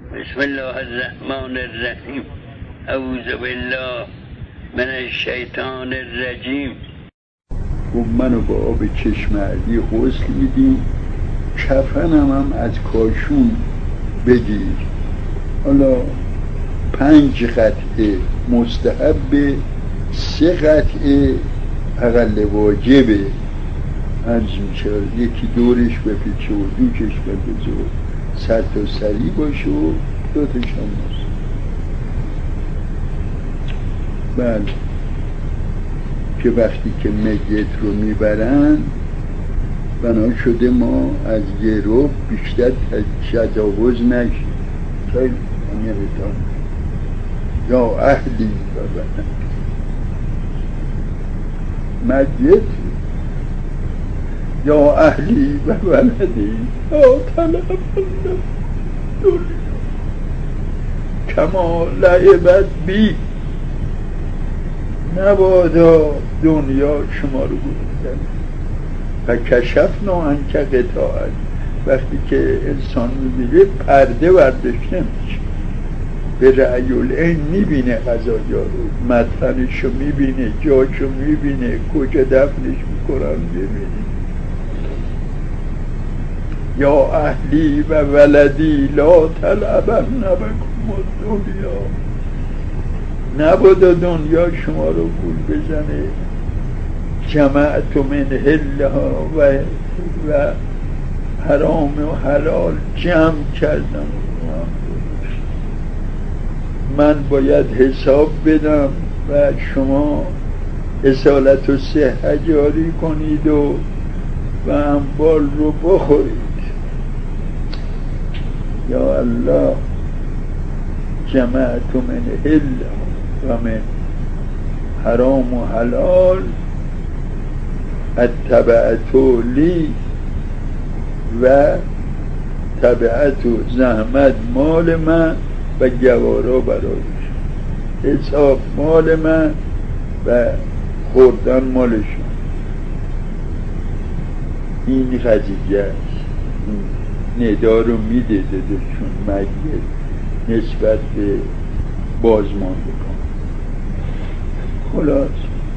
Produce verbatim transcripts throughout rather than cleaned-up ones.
بسم الله الرحمن الرحیم. اعوذ بالله من الشیطان الرجیم. و منو با آب چشم علی غسل میدیم، کفنم هم از کاشون بگیر. حالا پنج قطعه مستحب، سه قطعه اقل واجبه. عرض میشه یکی دورش بپیچه و دوکش بپیچه و سر تا سری باشه و دوتش هم باشه. بله که وقتی که میت رو میبرن بنا شده ما از یه رو بیشتر تجاوز نشیم. خیلی همیتان یا اهلی ببرن میت یا اهلی و ولدی یا طلب الله دنیا کما لعبت بی. نبادا دنیا شما رو بودن و کشفنا عنک قطاعت. وقتی که انسان میبینه پرده برداشته میشه، به رأی العین میبینه قضایا رو، مدفنش رو میبینه، جاش رو میبینه، کجا دفنش میکنن میبینه. یا اهلی و ولدی لا تلعبن بکم الدنیا. نبادا دنیا شما رو گول بزنه. جمعت من حلها و, و حرام و حلال جمع کردم. من باید حساب بدم و شما اصالت و صحه جاری کنید و و اموال رو بخورید. یا الله جمعت من حلها و من حرام و حلال اتبعتو لی و تبعتو زحمت مال من و گوارا برایش، حساب مال من و خوردن مالشون. این قضیه است. ندا رو میده دادشون مگه نسبت به بازمانده کن. خلاص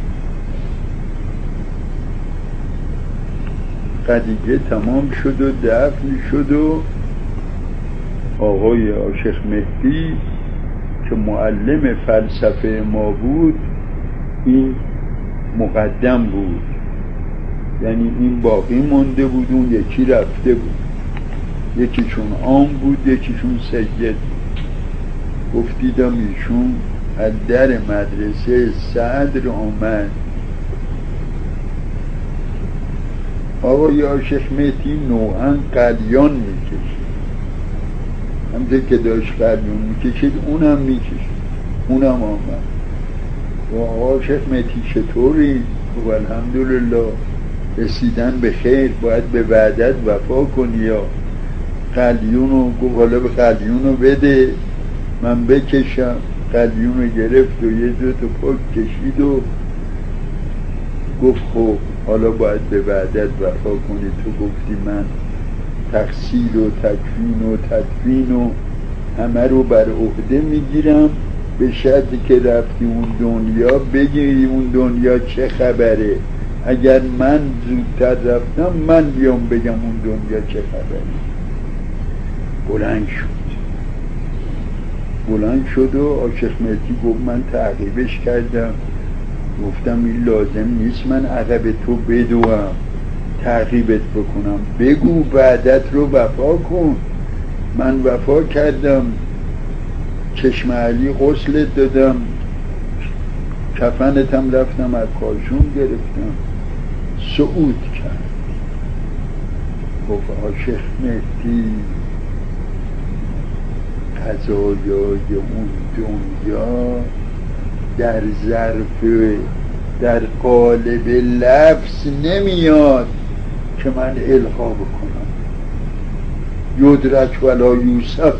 قضیه تمام شد و دفن شد و آقای عاشق مهدی که معلم فلسفه ما بود این مقدم بود، یعنی این باقی مونده بود، اون یکی رفته بود. یکیشون عام بود، یکیشون سید. گفتیدم ایشون از در مدرسه صدر آمد. آقای عاشق مهدی نوعا قلیان میکشید، همطور که داشت قلیان میکشید اونم میکشید، اونم آمد. و عاشق مهدی چطوری؟ و الحمدلله رسیدن به خیر، باید به وعدت وفا کنی یا قلیونو. گفت حالا به قلیونو بده من بکشم. قلیونو گرفت و یه دو تا پاک کشید و گفت خب حالا باید به وعدت وفا کنی. تو گفتی من تغسیل و تکفین و تدفین و همه رو بر عهده میگیرم، به شرطی که رفتی اون دنیا بگیری اون دنیا چه خبره. اگر من زودتر رفتم من بیام بگم اون دنیا چه خبره. بلند شد بلند شد و عاشق مهدی گفت من تعقیبش کردم، گفتم این لازم نیست من عقب تو بدوم تعقیبت بکنم، بگو بعدت رو وفا کن. من وفا کردم، چشم علی غسلت دادم، کفنتم رفتم از کاشون گرفتم، صعود کرد. گفت عاشق مهدی قضایای اون دنیا در ظرف در قالب لفظ نمیاد که من القا بکنم. یدرک ولا یوسف،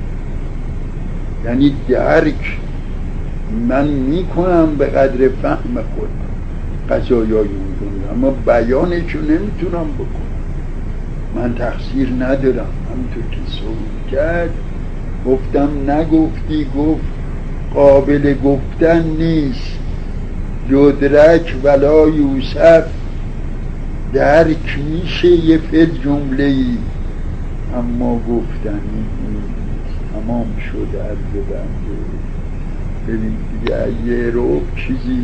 یعنی درک من میکنم به قدر فهم خود قضایای اون دنیا، اما بیانشو نمیتونم بکنم. من تقصیر ندارم، همونطور که صحبت کرد گفتم نگفتی. گفت قابل گفتن نیست، یدرک ولا یوسف، درک میشه یه فعل جمله ای اما گفتنی نیست. تمام شد عرض بنده. ببین دیگه یه رو چیزی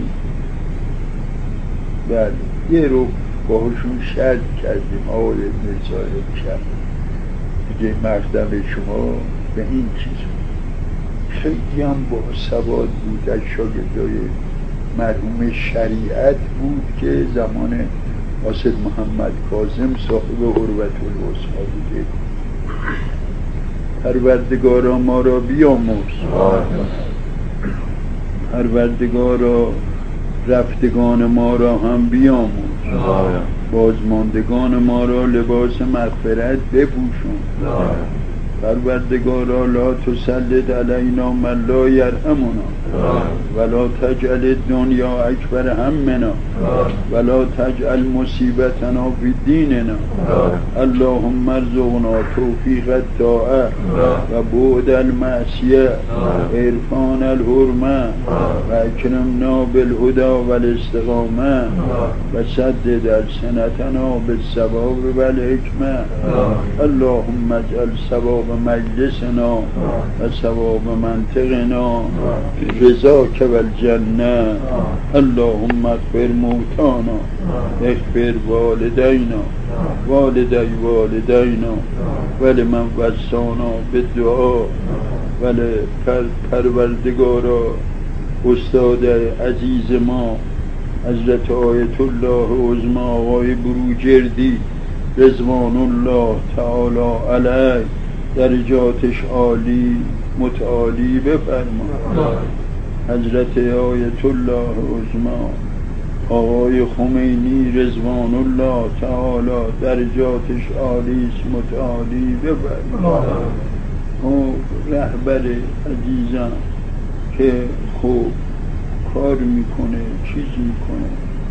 بله یه رو باهاشون شرط کردیم آقای ابن صاحب کرد دیگه. مقدم شما به این چیز خیلی هم با سواد بود، از شاگردای مرحوم شریعت بود که زمان قاصد محمد کاظم صاحب عروة الوثقی بوده. پروردگارا ما را بیامرز، پروردگارا رفتگان ما را هم بیامرز، بازماندگان ما را لباس مغفرت بپوشان. پروردگارا لا تسلط علینا من لا یرحمنا ولا تجعل الدنیا اکبر همنا ولا تجعل مصیبتنا فی دیننا. اللهم ارزقنا توفیق الطاعه و بعد المعصیه، عرفان الحرمه و اکرمنا بالهدى والاستقامه و سدد السنتنا بالصواب والحکمه. اللهم اجعل ثواب مجلسنا و ثواب منطقنا رضاک والجنه. اللهم اغفر موتانا، اغفر والدینا، والدی والدینا ولمن وصانا بالدعا. ولی پروردگارا استاد عزیز ما حضرت آیت الله عظمی آقای بروجردی رضوان الله تعالی علیه درجاتش عالی متعالی بفرما. حضرت آیت الله عظمی آقای خمینی رضوان الله تعالی درجاتش عالی متعالی بفرما. او رهبر عزیزم که خوب کار میکنه چیز میکنه،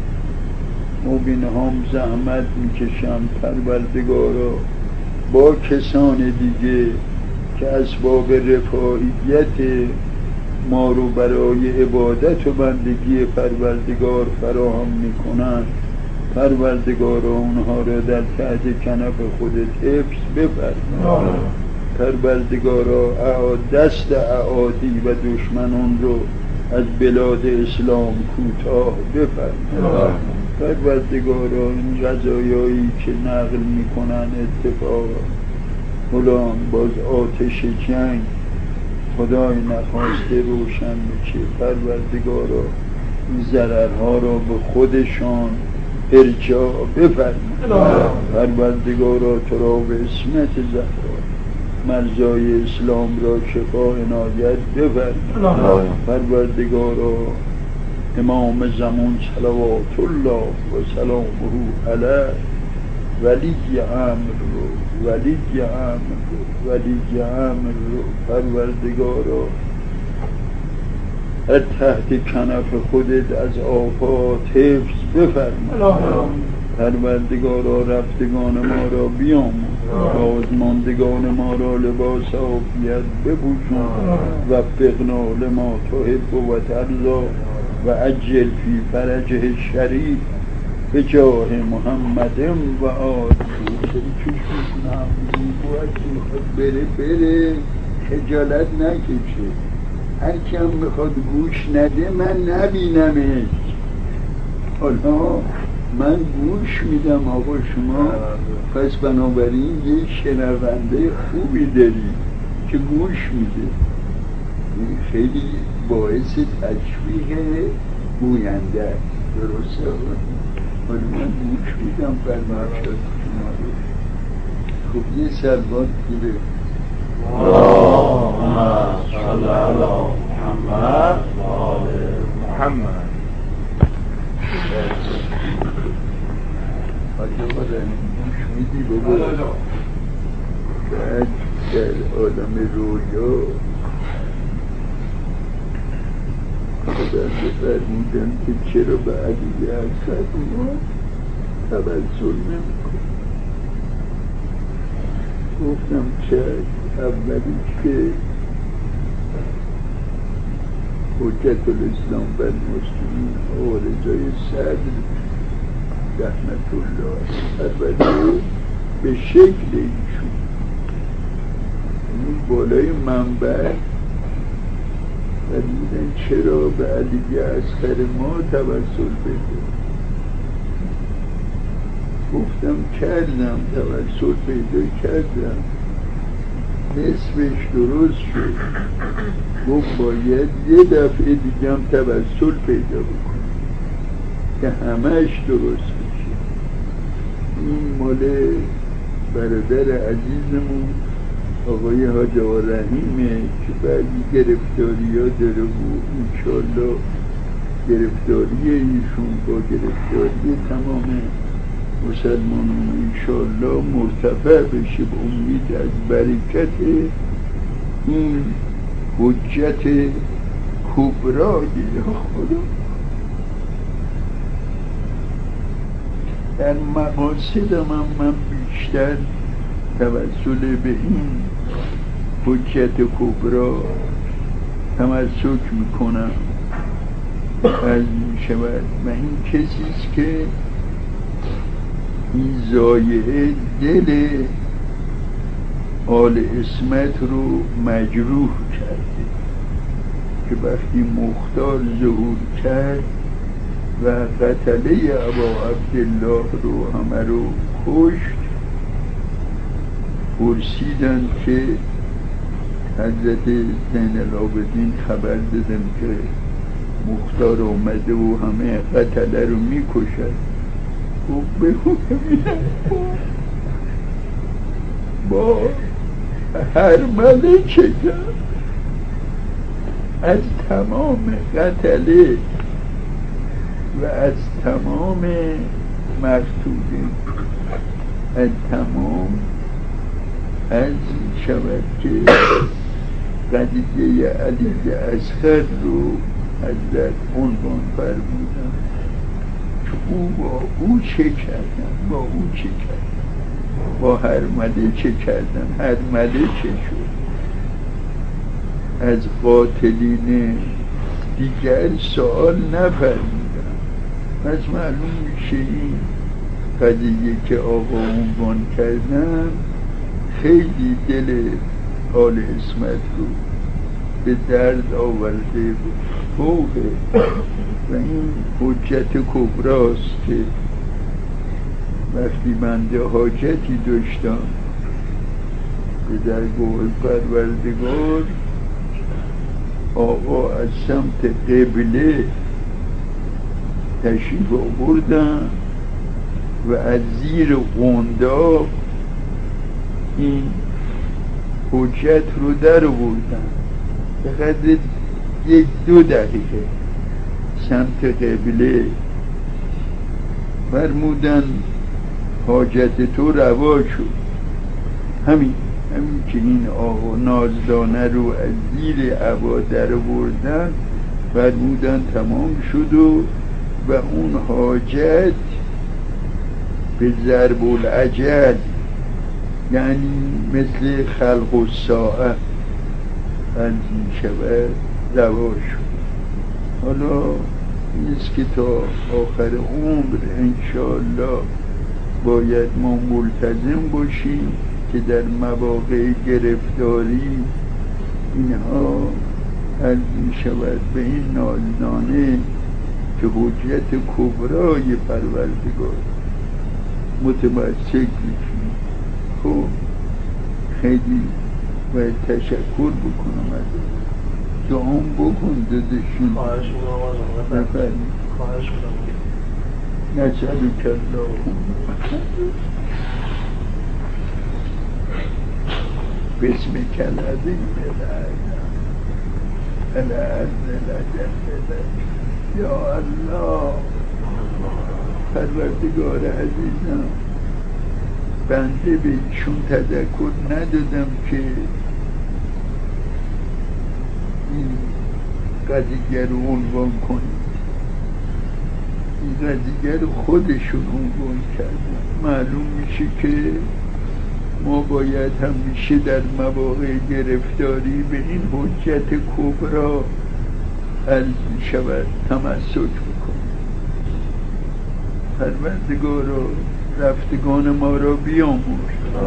مبینه هم زحمت میکشم. پروردگارا با کسان دیگه که اسباب رفاهیت ما رو برای عبادت و بندگی پروردگار فراهم میکنن، پروردگارا اونها رو در تحت کنف خودت حفظ بفرما. پروردگارا دست اعادی و دشمنان رو از بلاد اسلام کوتاه بفرما. پروردگارا این غذایایی که نقل میکنن اتفاق فلان باز آتش جنگ خدای نخواسته روشن میشه. پروردگارا این ضررها را به خودشان ارجاع بفرما. پروردگارا تو را به اسمت زهرا مرزای اسلام را شفا عنایت بفرما. پروردگارا امام زمان صلوات الله و سلامه علیه ولی امر رو ولی امر رو ولی امر رو پروردگارا از تحت کنف خودت از آفات حفظ بفرما. پروردگارا رفتگان ما را بیامرز، بازماندگان ما را لباس عافیت بپوشان. وفقنا لما تحب و ترضی و عجل فی فرجه الشریف بجاه محمد و آله. بره بره خجالت نکشه، هر کی هم میخواد گوش نده من نبینمش. حالا من گوش میدم آقا شما، پس بنابراین یه شنونده خوبی داری که گوش میده. این خیلی باعث تشویق گوینده است. درسته؟ حالا من گوش میدم فرمایشات شما رو. خب یه سلوات گیره. اللهم صل علی محمد و آل محمد. حالا آدم گوش میدی بابا، بعد در عالم رویا خدا بفرمودن که چرا به علی اکبر توسل نمی‌کنی. گفتم چشم. اولیش که حجت الاسلام بر مسلمین آقا رضای صدر رحمت الله البته به شکل ایشون این بالای منبر و دیدن چرا به علی اصغر ما توسل بده. گفتم کردم، توسل پیدا کردم، نصفش درست شد. گفت باید یه دفعه دیگه هم توسل پیدا بکنم که همش درست بشه. این مال برادر عزیزمون آقای حاج آقا رحیمه که بعضی گرفتاری ها داره و انشالله گرفتاری ایشون با گرفتاری تمام مسلمانان انشالله مرتفع بشه به امید از برکت این حجت کبرای خدا. در مقاصدم هم من بیشتر توسل به این حجت کبرا تمسک میکنم از میشود و این کسیست که این زایعه دل آل اسمت رو مجروح کرده که وقتی مختار ظهور کرد و قتله ابا عبدالله رو همه رو کشت، پرسیدن که حضرت زین العابدین خبر دادن که مختار آمده و همه قتله رو میکشد. گفت بگو با هر ملکه از تمام قتله و از تمام مقتولین از تمام از شود که قضیه علی اصغر رو حضرت عنوان فرمودن که او با او چه کردن، با او چه کردن، با هر مله چه کردن، هر مله چه شد. از قاتلین دیگر سوال نفرمودن. پس معلوم میشه این قضیه که آقا عنوان کردن خیلی دل آل اسمت رو به درد آورده فوقه و این حجت کبراست که وقتی بنده حاجتی داشتم به درگاه پروردگار، آقا از سمت قبله تشریف آوردن و از زیر قنداق این حجت رو در آوردن به قدر یک دو دقیقه سمت قبله. فرمودن حاجت تو روا شد. همین همین که این آقا نازدانه رو از زیر عبا در آوردن فرمودن تمام شد و و اون حاجت به ضرب العجل، یعنی مثل خلق الساعه از این شود روا شد. حالا نیست که تا آخر عمر انشاءالله باید ما ملتزم باشیم که در مواقع گرفتاری اینها از این شود به این نازدانه که حجت کبرای پروردگار متمسک بشیم. خب خیلی باید تشکر بکنم از دعام بکن دادشون. خواهش میکنم بفرمایید. خواهش میکنم. نسألك اللهم باسمك العظيم العز الأجل یا الله. پروردگار عزیزم، بنده به ایشون تذکر ندادم که این قضیه رو عنوان کنید. این قضیه رو خودشون عنوان کردن. معلوم میشه که ما باید همیشه در مواقع گرفتاری به این حجت کبرا عرض می شود تمسک بکن. پروردگارا رفتگان ما را بیاموز،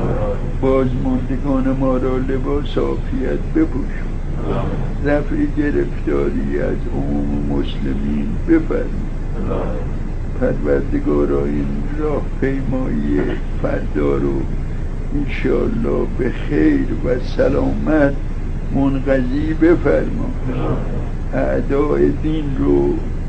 بازماندگان ما را لباس عافیت بپوشون، رفع گرفتاری از عموم مسلمین بفرما. پروردگارا این راه پیمایی فردا رو انشاءالله به خیر و سلامت منقضی بفرما. اعداء دین رو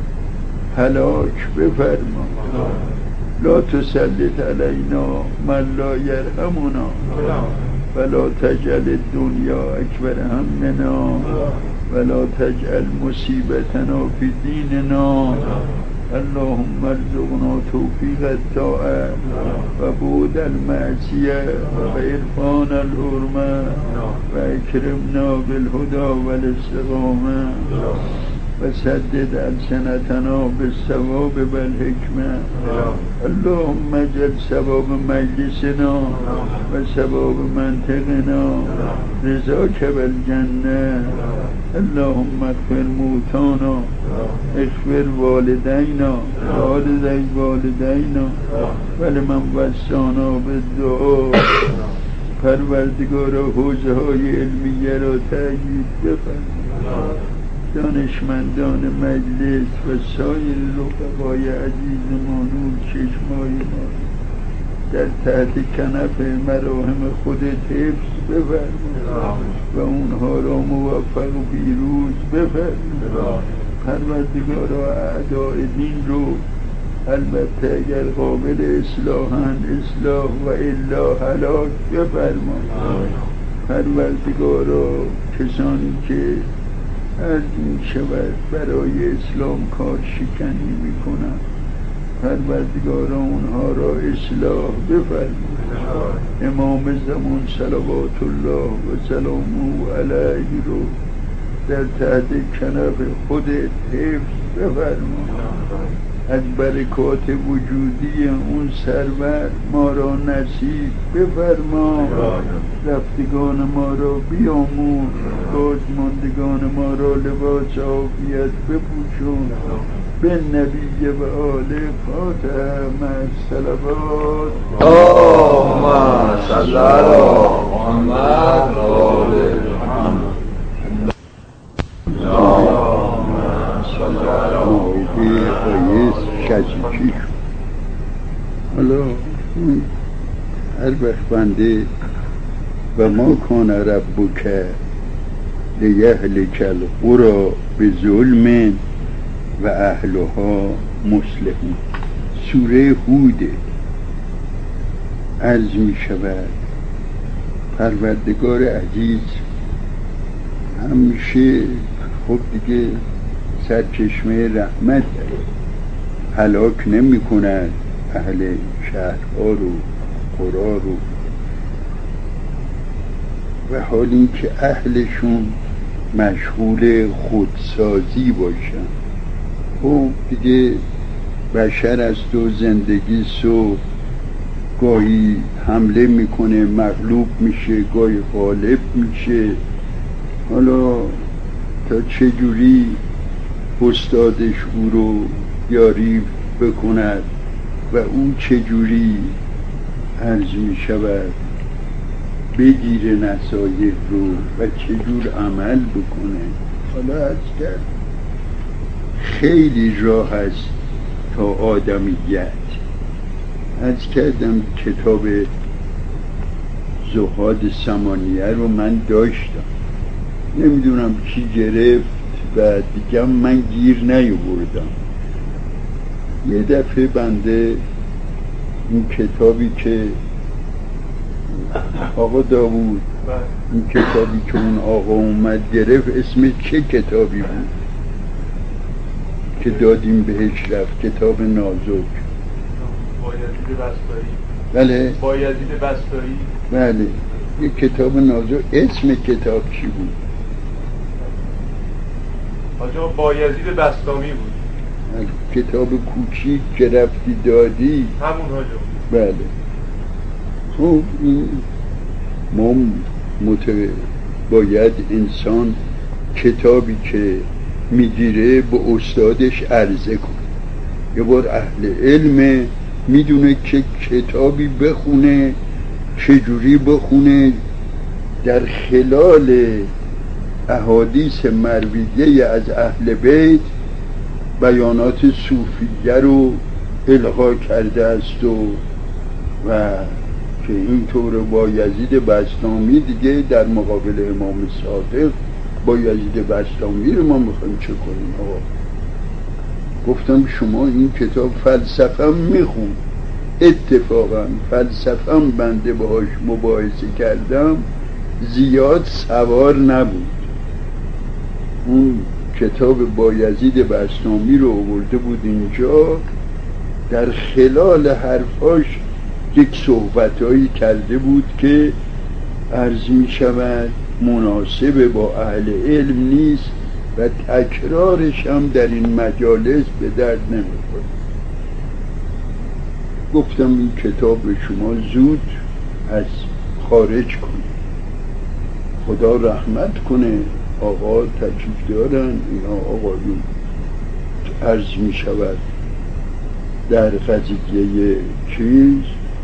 هلاک بفرما. لا تسلط علینا من لا یرحمنا ولا تجعل الدنیا اکبر همنا ولا تجعل مصیبتنا فی دیننا. اللهم ارزقنا توفیق الطاعه و بعد المعصیه و عرفان الحرمه و اکرمنا بالهدى والاستقامه و سدد السنتنا بالثواب والحکمه. اللهم اجعل ثواب مجلسنا و ثواب منطقنا رضاک والجنه. اللهم اغفر موتانا، اغفر والدینا، والدی والدینا ولمن وصانا بالدعا. پروردگارا حوزه های علمیه را تأیید بفرما. دانشمندان مجلس و سایر رفقای عزیزمان و چشمای ما در تحت کنف مراهم خودت حفظ بفرما و اونها را موفق و پیروز بفرما. پروردگارا اعداء دین رو البته اگر قابل اصلاحاً اصلاح و الا هلاک بفرما. پروردگارا کسانی که عرض می شود برای اسلام کار شکنی می کنند، پروردگارا اونها را اصلاح بفرما. امام زمان صلوات الله و سلامه علیه رو در تحت کنف خودت حفظ بفرما. از برکات وجودی اون سرور ما را نصیب بفرما. رفتگان ما را بیاموز، بازماندگان ما را لباس عافیت بپوشون. به نبی و آل فاتحه مع الصلوات. اللهم صل علی محمد و آل محمد. شجیشی حالا هر وقت بنده و ما کان ربک لیهلک القری بظلم و اهلها مصلحون. سوره هود عرض می شود پروردگار عزیز همیشه خب دیگه سرچشمه رحمت داره، هلاک نمی کند اهل شهرها رو قرا رو، و حال اینکه اهلشون مشغول خودسازی باشن. خب دیگه بشر است و زندگی سو گاهی حمله میکنه مغلوب میشه، گاهی غالب میشه. حالا تا چجوری استادش او رو یاری بکند و او چجوری عرض می شود بگیره نصایح رو و چجور عمل بکنه. حالا عرض کرد خیلی راه هست تا آدمیت. عرض کردم کتاب زهاد ثمانیه رو من داشتم، نمیدونم کی گرفت و دیگه من گیر نیاوردم. یه دفعه بنده این کتابی که آقا داوود، این کتابی که اون آقا اومد گرفت اسم چه کتابی بود که دادیم بهش رفت؟ کتاب نازک بایزید بستایی. بله بایزید بستایی. بله یه کتاب نازک. اسم کتاب چی بود؟ آجا بایزید بستامی بود. کتاب کوچیک که رفتی دادی همون آجا. بله. خب این ما مت... باید انسان کتابی که میگیره به استادش عرضه کنه. یه بار اهل علم میدونه که کتابی بخونه چجوری بخونه در خلال احادیث مرویه از اهل بیت بیانات صوفیه رو القا کرده است و و که اینطور با یزید بسطامی دیگه در مقابل امام صادق با یزید بسطامی رو ما میخوایم چه کنیم آقا؟ گفتم شما این کتاب فلسفه میخون، اتفاقا فلسفه بنده باهاش مباحثه کردم زیاد سوار نبود. اون کتاب بایزید بسطامی رو آورده بود اینجا، در خلال حرفاش یک صحبتهایی کرده بود که عرض می شود مناسب با اهل علم نیست و تکرارش هم در این مجالس به درد نمیخوره. گفتم این کتاب شما زود از خارج کنید، خدا رحمت کنه آقا تشریف دارن اینا آقایون. عرض می شود در قضیه چیز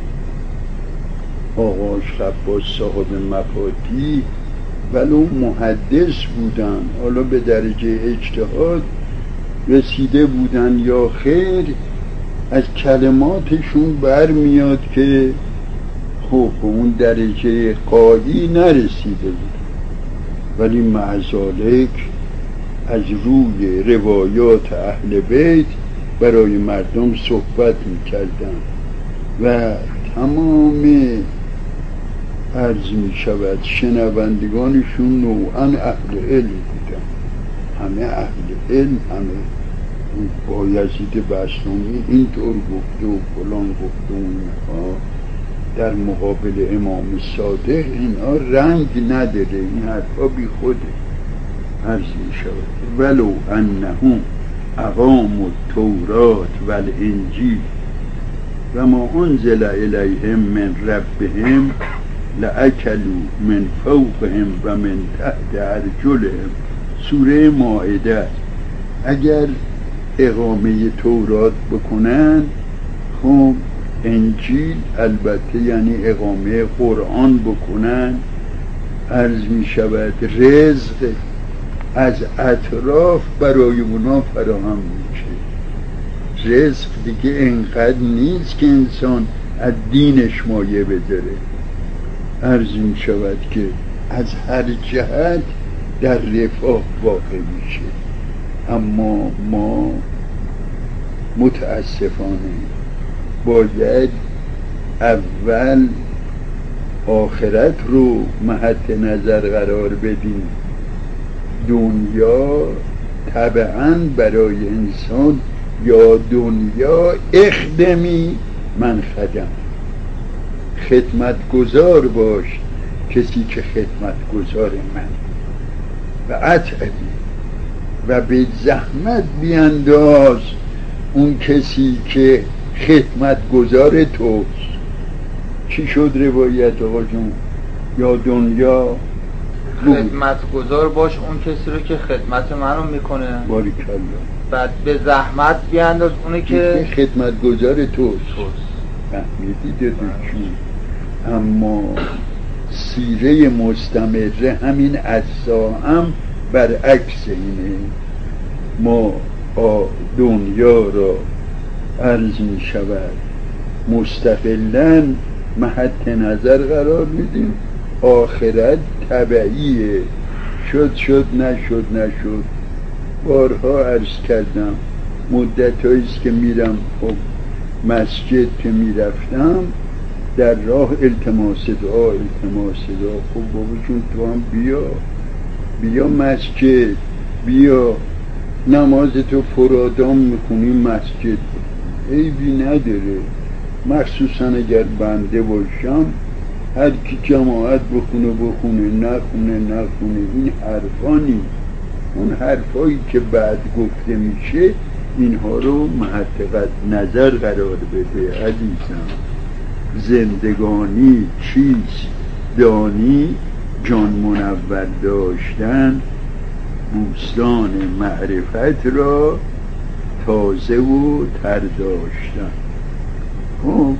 آقاش خباس صاحب مفاتیح ولو محدث بودن، حالا به درجه اجتهاد رسیده بودن یا خیر، از کلماتشون برمیاد که خب به اون درجه قالی نرسیده بود، ولی معذالک از روی روایات اهل بیت برای مردم صحبت میکردن و تمام عرض می شود شنوندگانشون نوعا اهل علم بودن، همه اهل علم، همه با یزید بسطامی اینطور گفته و فلان گفته و اینها در مقابل امام صادق اینا رنگ نداره، این حرفا بی خوده. عرض می شود ولو انهم اقاموا التورات والانجیل و ما انزل الیهم من ربهم لأکلوا من فوقهم و من تحت ارجلهم. سوره مائده. اگر اقامه تورات بکنن، خب انجیل البته یعنی اقامه قرآن بکنن، عرض می شود رزق از اطراف برای اونا فراهم میشه. رزق دیگه انقدر نیست که انسان از دینش مایه بداره. عرض می شود که از هر جهت در رفاه واقع میشه. اما ما متاسفانه باید اول آخرت رو مهد نظر قرار بدیم. دنیا طبعاً برای انسان یا دنیا اخدمی من خدم، خدمتگزار باش کسی که خدمتگزار من و اطعبی و به زحمت بیانداز اون کسی که خدمتگزار توست. چی شد روایت آقا جون؟ یا دنیا خدمتگزار باش اون کسی رو که خدمت من رو میکنه، باریکالله، بعد به زحمت بیانداز اونه که خدمتگزار توست. فهمیدی دادوچون؟ اما سیره مستمره همین اجزا هم برعکس اینه. ما دنیا را عرض می شود مستقلاً مهد نظر قرار میدیم، آخرت طبعیه، شد شد نشد نشد. بارها عرض کردم مدت هاییست که میرم، خب مسجد که میرفتم در راه التماس دعا التماس دعا خب بابا جون تو هم بیا بیا مسجد، بیا نماز تو فرادام میخونی مسجد، عیبی نداره. مخصوصا اگر بنده باشم هر کی جماعت بخونه بخونه، نخونه نخونه، این حرفا نیست. اون حرفایی که بعد گفته میشه اینها رو محققت نظر قرار بده. عزیزم زندگانی چیست؟ دانی جان منور داشتن بوستان معرفت را تازه و تر داشتن. خب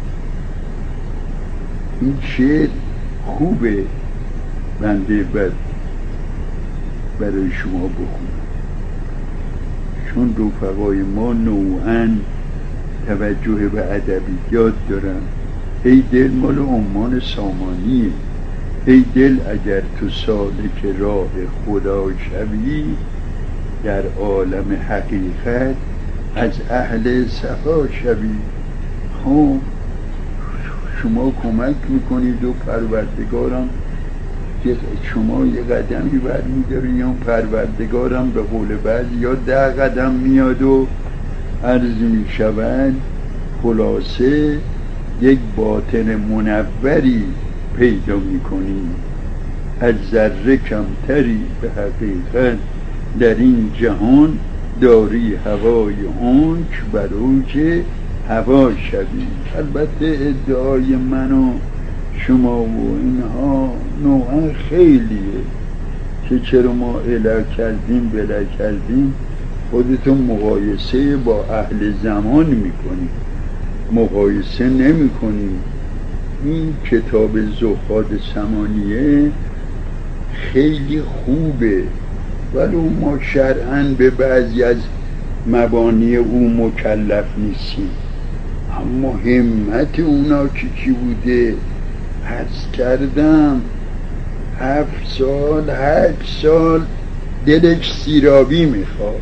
این شعر خوبه، بنده بد برای شما بخونم، چون رفقای ما نوعاً توجه به ادبیات دارن. ای دل مال عمان سامانیه. ای دل اگر تو سالک راه خدا شوی، در عالم حقیقت از اهل صفا شوی. خب شما کمک میکنید و پروردگارم شما یه قدمی برمیداری یا پروردگارم به قول بعض یا ده قدم میاد و عرض میشود خلاصه یک باطن منوری پیدا میکنی، از ذره کمتری به حقیقت در این جهان داری هوای اونک بر اوج هوا شوی. البته ادعای من و شما و اینها نوعا خیلیه که چرا ما اله کردیم بله کردیم. خودتون مقایسه با اهل زمان میکنیم، مقایسه نمی کنیم. این کتاب زهاد ثمانیه خیلی خوبه، ولی ما شرعاً به بعضی از مبانی او مکلف نیستیم. اما همت اونا که چی بوده حس کردم هفت سال هشت سال دلش سیرابی میخواد،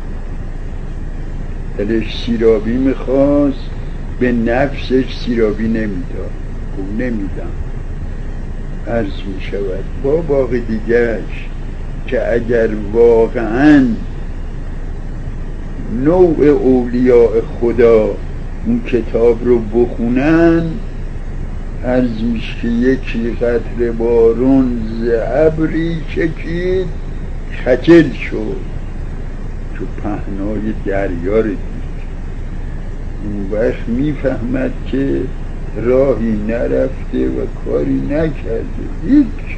دلش سیرابی میخواست، به نفسش سیرابی نمیداد. خب نمیدم عرض میشود با باقی دیگرش که اگر واقعا نوع اولیاء خدا اون کتاب رو بخونن، عرض میشه که یکی قطره بارون ز ابری چکید خجل شد، چو پهنای دریا رو دید. اون وقت میفهمد که راهی نرفته و کاری نکرده. هیچ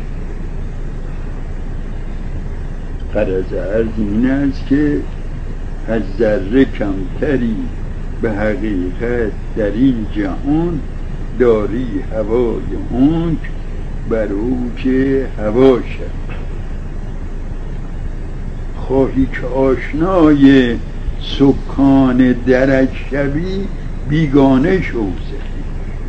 غرض عرض این است که از ذره کمتری به حقیقت در این جهان داری هوای اونک بر اوج هوا شد. خواهی که آشنای سکان درج شوی، بیگانه شو زهی.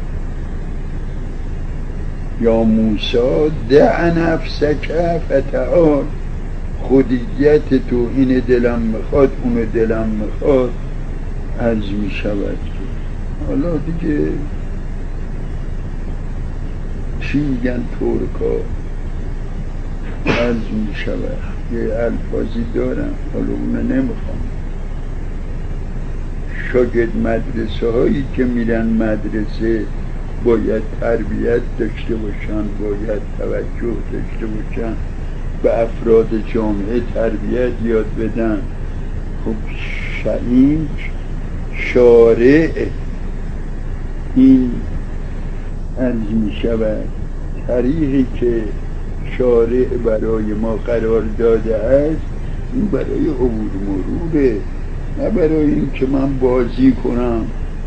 یا موسی دع نفسک فتعال، خودیت تو این دلم میخواد اون دلم میخواد، عرض میشود که حالا دیگه چی میگن ترکا، عرض میشود یه الفاظی دارم حالا اونو نمیخوام. شاگرد مدرسه هایی که میرن مدرسه باید تربیت داشته باشن، باید توجه داشته باشن، به افراد جامعه تربیت یاد بدن. خب این شارع این عرض می شود طریقی که شارع برای ما قرار داده است، این برای عبور مروره، نه برای این که من بازی کنم.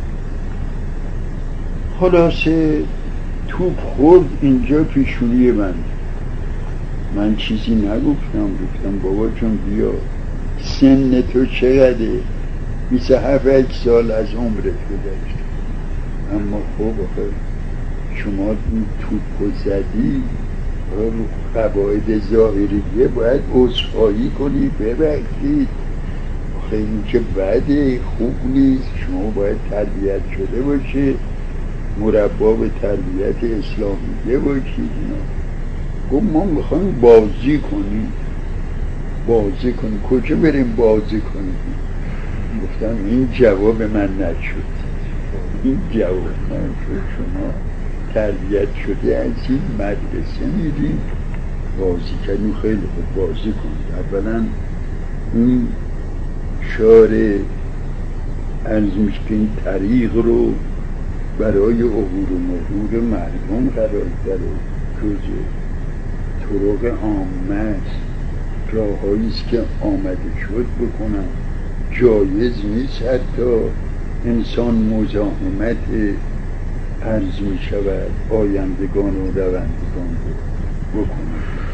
خلاصه توپ خورد اینجا پیشونی من، من چیزی نگفتم، گفتم بابا جون بیا سن تو چقدره؟ بیست و هفت سال از عمرت گذشت. اما خب آخه شما این توپ زدی رو قواعد ظاهریه باید عذرخواهی کنی، ببخشید آخه این که بده خوب نیست، شما باید تربیت شده باشه، مربا به تربیت اسلامیه باشید. گفت ما میخوایم بازی کنیم. بازی کنیم کجا بریم بازی کنیم؟ گفتم این جواب من نشد، این جواب من شد. شما تربیت شده از این مدرسه میریم بازی کنیم، خیلی خوب بازی کنیم. اولا این شارع عرض میشه که این طریق رو برای عبور و مرور مردم قرار داره، جزء طرق عامه است. راههایی است که آمده شد بکنم. جایز نیست حتی انسان مزاحمت عرض می شود آیندگان و روندگان رو بکنم.